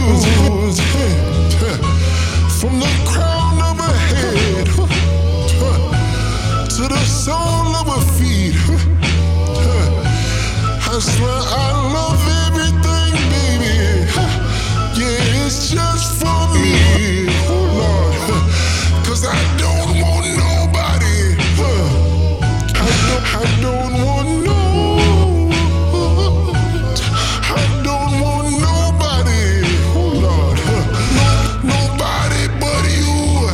From the crown of her head to the sole of her feet. I swear I love everything, baby. Yeah, it's just for me, oh Lord. 'Cause I don't want nobody. I don't want no. I don't want nobody, oh Lord. Nobody but you.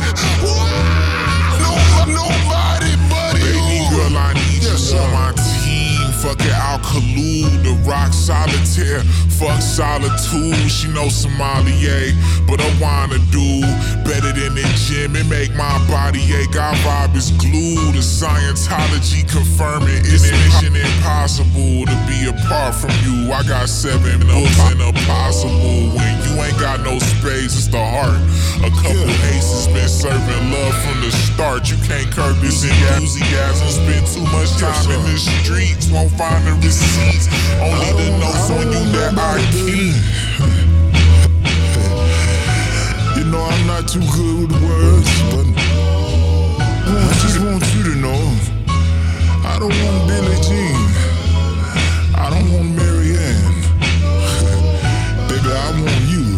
Nobody but you. Baby girl, I need you on my team. Fuck it, Alkalu, the rock solitaire. Fuck solitude, she know sommelier. But I wanna do better than the gym. It make my body ache. Our vibe is glue. The Scientology confirming it's mission impossible to be apart from you. I got 7 books and impossible. When you ain't got no space, it's the heart. A couple aces been serving love from the start. You can't curb this enthusiasm. Spend too much time in the streets, won't find the receipts. Only the notes on you that I keep. You know I'm not too good with words, but I just want you to know I don't want Billie Jean. I don't want Marianne. Baby, I want you.